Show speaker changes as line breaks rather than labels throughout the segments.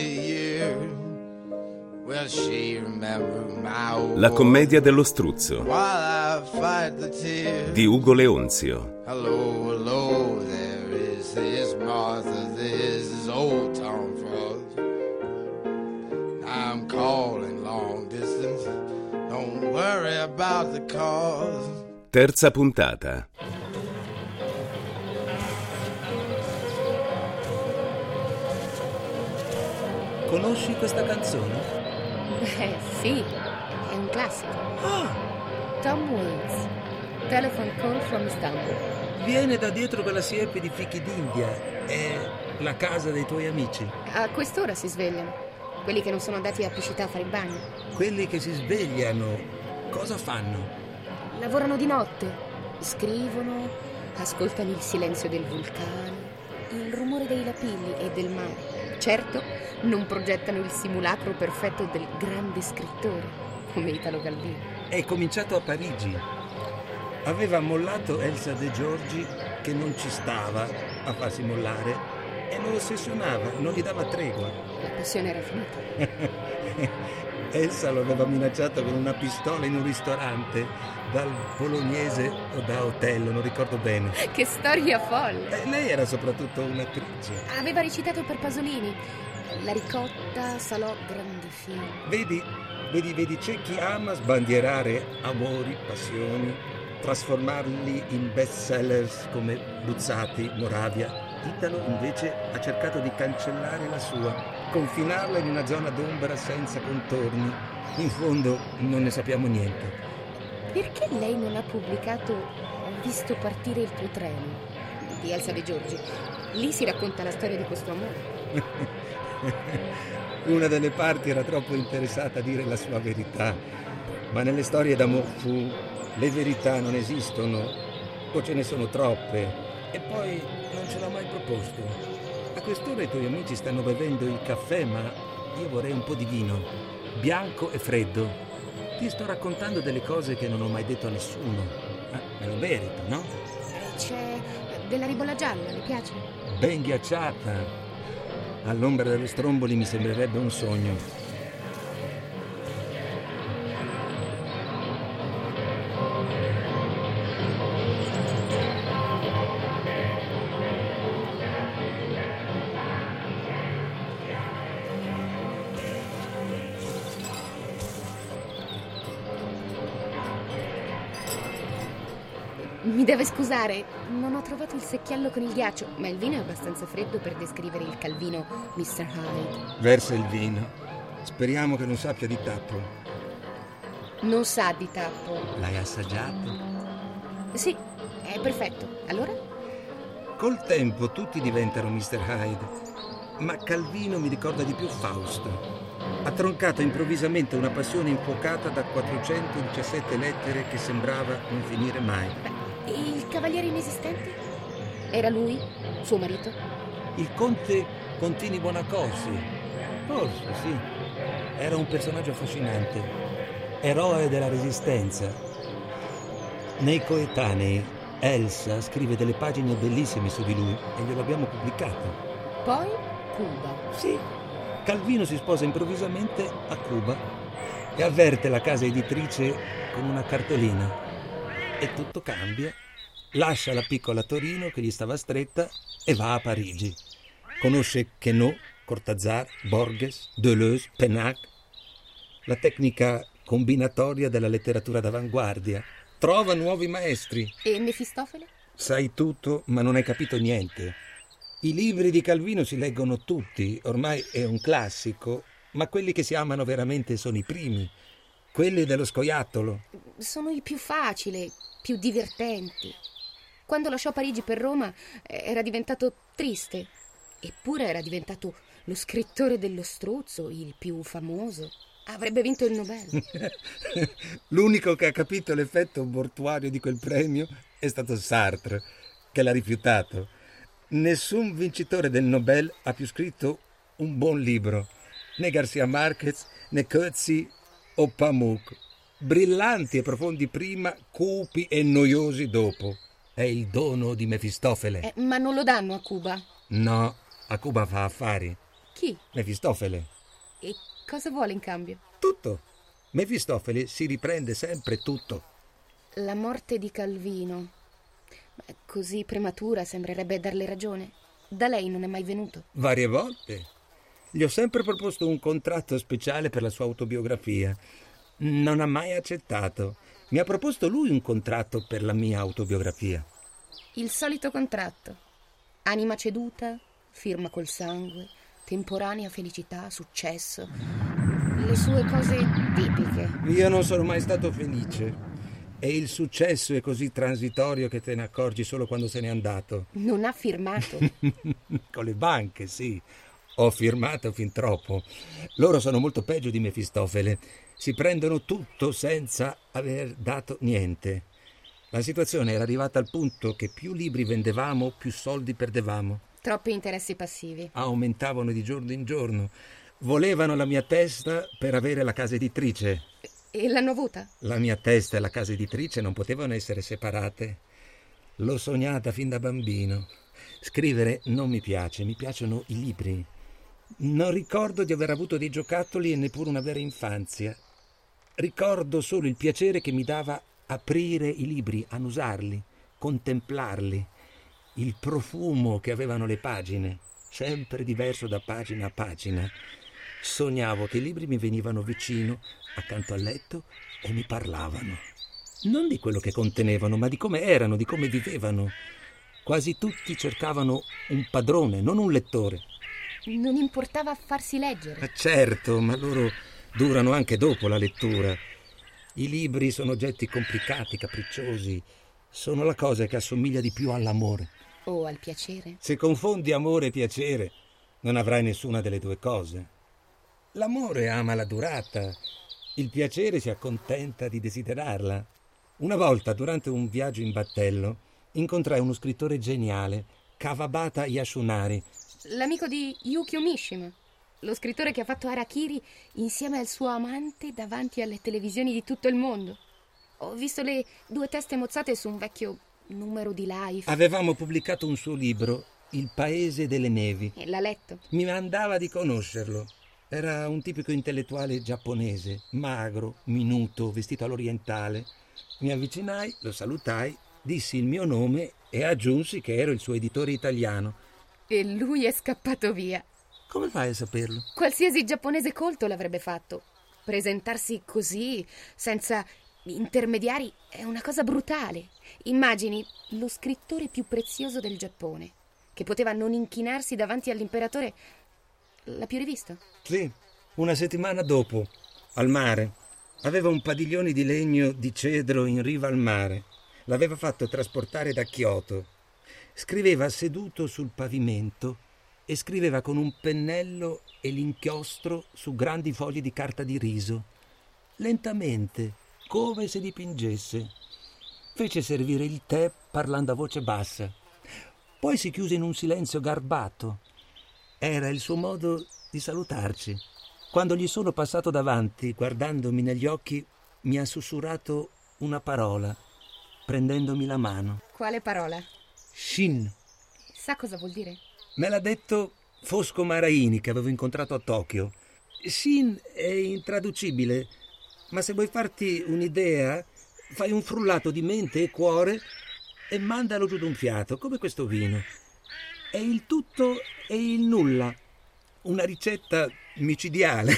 La commedia dello struzzo di Ugo Leonzio.
Hello, hello, there is this Martha, this is old Tom Frost. I'm calling long distance, don't worry about the cause.
Terza puntata.
Conosci questa canzone?
Beh, sì, è un classico. Tom Waits, Telephone Call from Istanbul.
Viene da dietro quella siepe di fichi d'India. È la casa dei tuoi amici.
A quest'ora si svegliano, quelli che non sono andati a Piscità a fare il bagno.
Quelli che si svegliano, cosa fanno?
Lavorano di notte, scrivono, ascoltano il silenzio del vulcano, il rumore dei lapilli e del mare. Certo, non progettano il simulacro perfetto del grande scrittore, come Italo Calvino.
È cominciato a Parigi. Aveva mollato Elsa De Giorgi, che non ci stava a farsi mollare, e lo ossessionava, non gli dava tregua.
La passione era finita.
Elsa lo aveva minacciato con una pistola in un ristorante, dal Bolognese o da Otello, non ricordo bene.
Che storia folle!
Lei era soprattutto un'attrice.
Aveva recitato per Pasolini. La ricotta, Salò, grandi film.
Vedi, c'è chi ama sbandierare amori, passioni, trasformarli in bestsellers come Buzzati, Moravia. Italo invece ha cercato di cancellare la sua, confinarla in una zona d'ombra senza contorni. In fondo non ne sappiamo niente.
Perché lei non ha pubblicato Ho visto partire il tuo treno di Elsa De Giorgi? Lì si racconta la storia di questo amore.
Una delle parti era troppo interessata a dire la sua verità, ma nelle storie d'amore fou le verità non esistono o ce ne sono troppe, e poi non ce l'ha mai proposto. A quest'ora i tuoi amici stanno bevendo il caffè, ma io vorrei un po' di vino, bianco e freddo. Ti sto raccontando delle cose che non ho mai detto a nessuno. Me lo merito, no?
C'è della ribolla gialla, le piace?
Ben ghiacciata. All'ombra dello stromboli mi sembrerebbe un sogno.
Mi deve scusare, non ho trovato il secchiello con il ghiaccio, ma il vino è abbastanza freddo per descrivere il Calvino Mr. Hyde.
Versa il vino. Speriamo che non sappia di tappo.
Non sa di tappo.
L'hai assaggiato?
Sì, è perfetto. Allora?
Col tempo tutti diventano Mr. Hyde, ma Calvino mi ricorda di più Fausto. Ha troncato improvvisamente una passione infuocata da 417 lettere che sembrava non finire mai.
E il cavaliere inesistente? Era lui? Suo marito?
Il conte Contini Buonaccorsi. Forse, sì. Era un personaggio affascinante. Eroe della Resistenza. Nei coetanei, Elsa scrive delle pagine bellissime su di lui e glielo abbiamo pubblicato.
Poi Cuba.
Sì. Calvino si sposa improvvisamente a Cuba e avverte la casa editrice con una cartolina. E tutto cambia. Lascia la piccola Torino che gli stava stretta e va a Parigi. Conosce Queneau, Cortázar, Borges, Deleuze, Pennac. La tecnica combinatoria della letteratura d'avanguardia. Trova nuovi maestri.
E Mefistofele?
Sai tutto, ma non hai capito niente. I libri di Calvino si leggono tutti, ormai è un classico, ma quelli che si amano veramente sono i primi, quelli dello scoiattolo.
Sono i più facili, più divertenti. Quando lasciò Parigi per Roma era diventato triste, eppure era diventato lo scrittore dello struzzo, il più famoso. Avrebbe vinto il Nobel.
L'unico che ha capito l'effetto mortuario di quel premio è stato Sartre, che l'ha rifiutato. Nessun vincitore del Nobel ha più scritto un buon libro, né Garcia Marquez, né Coetzee o Pamuk. Brillanti e profondi prima, cupi e noiosi dopo. È il dono di Mefistofele.
Ma non lo danno a Cuba?
No, a Cuba fa affari.
Che Chi?
Mefistofele.
E cosa vuole in cambio?
Tutto. Mefistofele si riprende sempre tutto.
La morte di Calvino. Così prematura sembrerebbe darle ragione. Da lei non è mai venuto?
Varie volte. Gli ho sempre proposto un contratto speciale per la sua autobiografia. Non ha mai accettato. Mi ha proposto lui un contratto per la mia autobiografia.
Il solito contratto. Anima ceduta, firma col sangue, temporanea felicità, successo. Le sue cose tipiche.
Io non sono mai stato felice. E il successo è così transitorio che te ne accorgi solo quando se n'è andato.
Non ha firmato.
Con le banche, sì. Ho firmato fin troppo. Loro sono molto peggio di Mefistofele. Si prendono tutto senza aver dato niente. La situazione era arrivata al punto che più libri vendevamo, più soldi perdevamo.
Troppi interessi passivi.
Aumentavano di giorno in giorno. Volevano la mia testa per avere la casa editrice.
E l'hanno avuta?
La mia testa e la casa editrice non potevano essere separate. L'ho sognata fin da bambino. Scrivere non mi piace, mi piacciono i libri. Non ricordo di aver avuto dei giocattoli e neppure una vera infanzia. Ricordo solo il piacere che mi dava aprire i libri, annusarli, contemplarli, il profumo che avevano le pagine, sempre diverso da pagina a pagina. Sognavo che i libri mi venivano vicino, accanto al letto, e mi parlavano. Non di quello che contenevano, ma di come erano, di come vivevano. Quasi tutti cercavano un padrone, non un lettore.
Non importava farsi leggere.
Certo, ma loro durano anche dopo la lettura. I libri sono oggetti complicati, capricciosi. Sono la cosa che assomiglia di più all'amore.
O al piacere.
Se confondi amore e piacere, non avrai nessuna delle due cose. L'amore ama la durata, il piacere si accontenta di desiderarla. Una volta, durante un viaggio in battello, incontrai uno scrittore geniale, Kawabata Yasunari.
L'amico di Yukio Mishima, lo scrittore che ha fatto Harakiri insieme al suo amante davanti alle televisioni di tutto il mondo. Ho visto le 2 teste mozzate su un vecchio numero di Life.
Avevamo pubblicato un suo libro, Il paese delle nevi.
E l'ha letto.
Mi mandava di conoscerlo. Era un tipico intellettuale giapponese, magro, minuto, vestito all'orientale. Mi avvicinai, lo salutai, dissi il mio nome e aggiunsi che ero il suo editore italiano.
E lui è scappato via.
Come fai a saperlo?
Qualsiasi giapponese colto l'avrebbe fatto. Presentarsi così, senza intermediari, è una cosa brutale. Immagini lo scrittore più prezioso del Giappone, che poteva non inchinarsi davanti all'imperatore. L'ha più rivisto?
Sì, una settimana dopo, al mare. Aveva un padiglione di legno di cedro in riva al mare. L'aveva fatto trasportare da Kyoto. Scriveva seduto sul pavimento e scriveva con un pennello e l'inchiostro su grandi fogli di carta di riso. Lentamente, come se dipingesse. Fece servire il tè parlando a voce bassa. Poi si chiuse in un silenzio garbato. Era il suo modo di salutarci. Quando gli sono passato davanti, guardandomi negli occhi, mi ha sussurrato una parola, prendendomi la mano.
Quale parola?
Shin.
Sa cosa vuol dire?
Me l'ha detto Fosco Maraini, che avevo incontrato a Tokyo. Shin è intraducibile, ma se vuoi farti un'idea, fai un frullato di mente e cuore e mandalo giù d'un fiato, come questo vino. È il tutto e il nulla. Una ricetta micidiale.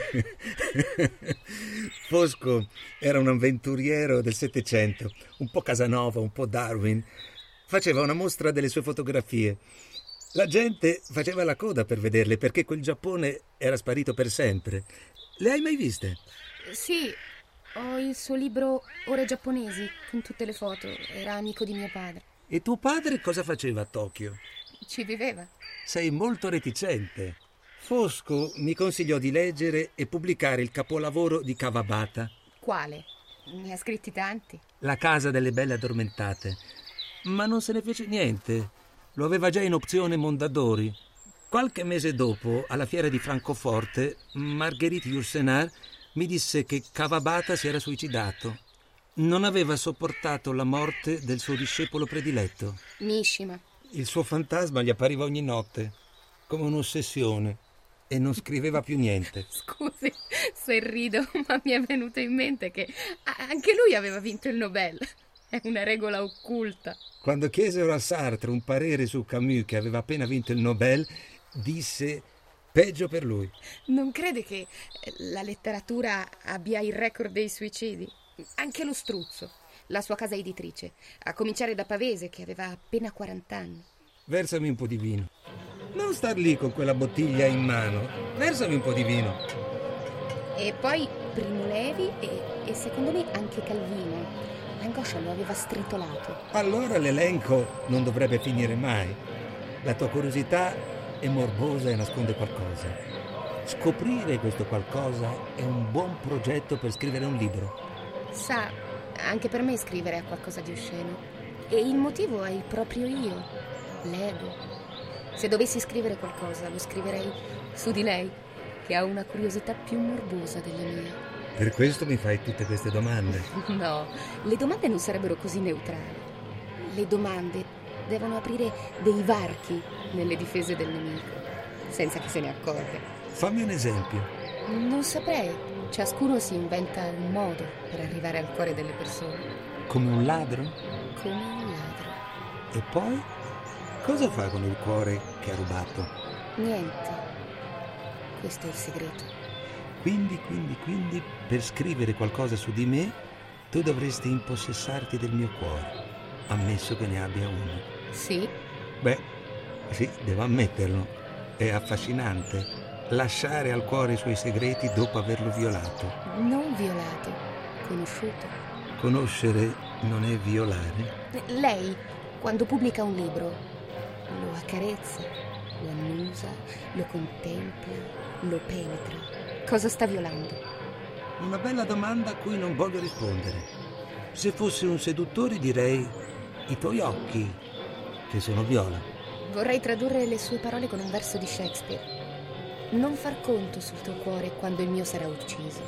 Fosco era un avventuriero del Settecento, un po' Casanova, un po' Darwin. Faceva una mostra delle sue fotografie. La gente faceva la coda per vederle, perché quel Giappone era sparito per sempre. Le hai mai viste?
Sì, ho il suo libro Ore giapponesi, con tutte le foto. Era amico di mio padre.
E tuo padre cosa faceva a Tokyo?
Ci viveva.
Sei molto reticente. Fosco mi consigliò di leggere e pubblicare il capolavoro di Kawabata.
Quale? Ne ha scritti tanti.
La casa delle belle addormentate. Ma non se ne fece niente. Lo aveva già in opzione Mondadori. Qualche mese dopo, alla fiera di Francoforte, Marguerite Yourcenar mi disse che Kawabata si era suicidato. Non aveva sopportato la morte del suo discepolo prediletto.
Mishima.
Il suo fantasma gli appariva ogni notte, come un'ossessione. e non scriveva più niente.
Scusi se rido, ma mi è venuto in mente che anche lui aveva vinto il Nobel. È una regola occulta.
Quando chiesero a Sartre un parere su Camus, che aveva appena vinto il Nobel, disse peggio per lui.
Non crede che la letteratura abbia il record dei suicidi? Anche lo Struzzo, la sua casa editrice, a cominciare da Pavese, che aveva appena 40 anni.
Versami un po' di vino. Non star lì con quella bottiglia in mano. Versami un po' di vino.
E poi Primo Levi e secondo me anche Calvino. L'angoscia lo aveva stritolato.
Allora l'elenco non dovrebbe finire mai. La tua curiosità è morbosa e nasconde qualcosa. Scoprire questo qualcosa è un buon progetto per scrivere un libro.
Sa, anche per me scrivere è qualcosa di osceno. E il motivo è il proprio io, l'ego. Se dovessi scrivere qualcosa, lo scriverei su di lei, che ha una curiosità più morbosa della mia.
Per questo mi fai tutte queste domande?
No, le domande non sarebbero così neutrali. Le domande devono aprire dei varchi nelle difese del nemico, senza che se ne accorga.
Fammi un esempio.
Non saprei. Ciascuno si inventa un modo per arrivare al cuore delle persone.
Come un ladro?
Come un ladro.
E poi? Cosa fa con il cuore che ha rubato?
Niente. Questo è il segreto.
Quindi, per scrivere qualcosa su di me, tu dovresti impossessarti del mio cuore, ammesso che ne abbia uno.
Sì?
Beh, sì, devo ammetterlo. È affascinante lasciare al cuore i suoi segreti dopo averlo violato.
Non violato, conosciuto.
Conoscere non è violare?
Lei, quando pubblica un libro, lo accarezza, lo annusa, lo contempla, lo penetra. Cosa sta violando?
Una bella domanda a cui non voglio rispondere. Se fossi un seduttore direi i tuoi occhi, che sono viola.
Vorrei tradurre le sue parole con un verso di Shakespeare. Non far conto sul tuo cuore quando il mio sarà ucciso.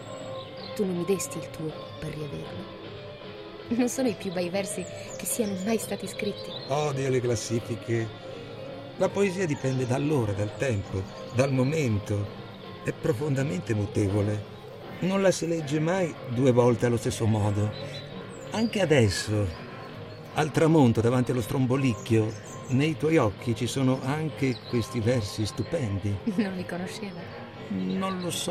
Tu non mi desti il tuo per riaverlo. Non sono i più bei versi che siano mai stati scritti.
Odio le classifiche. La poesia dipende dall'ora, dal tempo, dal momento. È profondamente mutevole. Non la si legge mai 2 volte allo stesso modo. Anche adesso, al tramonto davanti allo strombolicchio, nei tuoi occhi ci sono anche questi versi stupendi.
Non li conosceva?
Non lo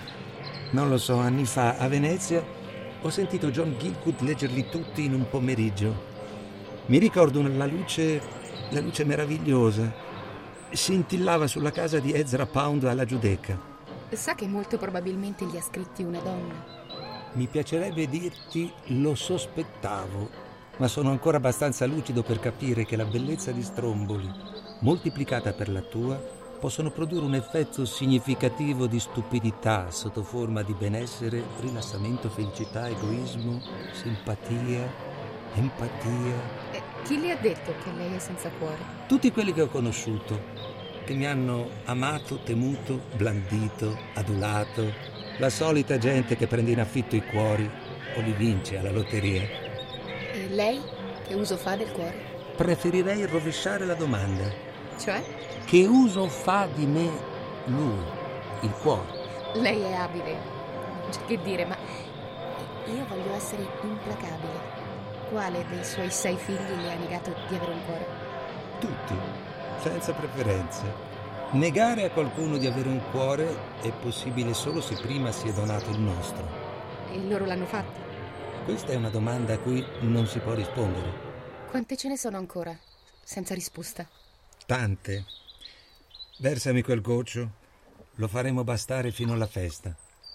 so. Anni fa a Venezia ho sentito John Gilput leggerli tutti in un pomeriggio. Mi ricordo la luce meravigliosa. Scintillava sulla casa di Ezra Pound alla Giudecca.
Sa che molto probabilmente li ha scritti una donna.
Mi piacerebbe dirti lo sospettavo, ma sono ancora abbastanza lucido per capire che la bellezza di Stromboli, moltiplicata per la tua, possono produrre un effetto significativo di stupidità sotto forma di benessere, rilassamento, felicità, egoismo, simpatia, empatia.
Chi le ha detto che lei è senza cuore?
Tutti quelli che ho conosciuto, che mi hanno amato, temuto, blandito, adulato. La solita gente che prende in affitto i cuori o li vince alla lotteria.
E lei che uso fa del cuore?
Preferirei rovesciare la domanda.
Cioè?
Che uso fa di me lui, il cuore?
Lei è abile, non c'è che dire, ma io voglio essere implacabile. Quale dei suoi 6 figli le ha negato di avere un cuore?
Tutti, senza preferenze. Negare a qualcuno di avere un cuore è possibile solo se prima si è donato il nostro.
E loro l'hanno fatto?
Questa è una domanda a cui non si può rispondere.
Quante ce ne sono ancora, senza risposta?
Tante. Versami quel goccio. Lo faremo bastare fino alla festa.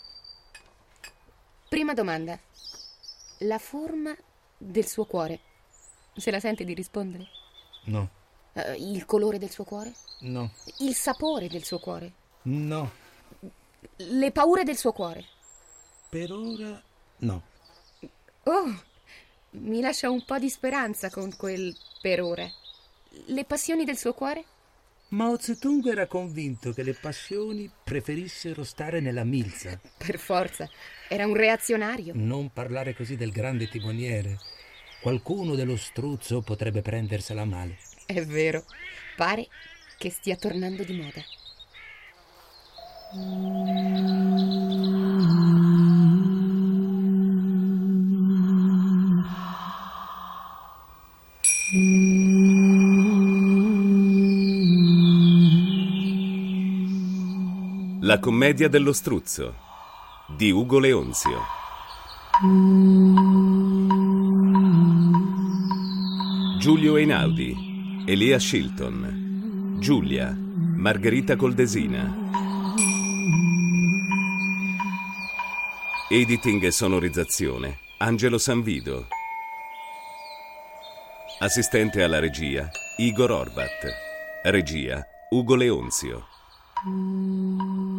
Prima domanda. La forma del suo cuore. Se la sente di rispondere?
No.
Il colore del suo cuore?
No.
Il sapore del suo cuore?
No.
Le paure del suo cuore?
Per ora no.
Oh, mi lascia un po' di speranza con quel per ora. Le passioni del suo cuore?
Mao Zedong era convinto che le passioni preferissero stare nella milza.
Per forza, era un reazionario.
Non parlare così del grande timoniere. Qualcuno dello struzzo potrebbe prendersela male.
È vero, pare che stia tornando di moda.
La commedia dello struzzo di Ugo Leonzio. Giulio Einaudi, Elia Shilton, Giulia, Margherita Coldesina. Editing e sonorizzazione, Angelo Sanvido. Assistente alla regia, Igor Orvat. Regia, Ugo Leonzio.